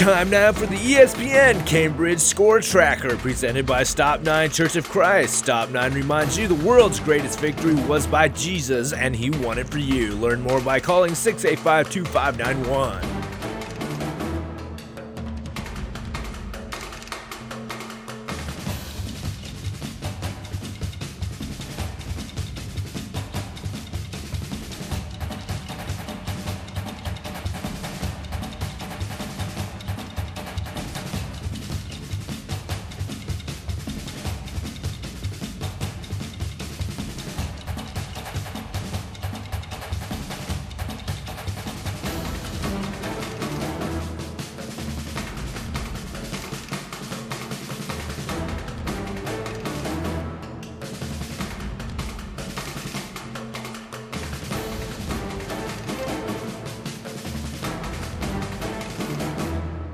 Time now for the ESPN Cambridge Score Tracker, presented by Stop 9 Church of Christ. Stop 9 reminds you the world's greatest victory was by Jesus, and he won it for you. Learn more by calling 685-2591.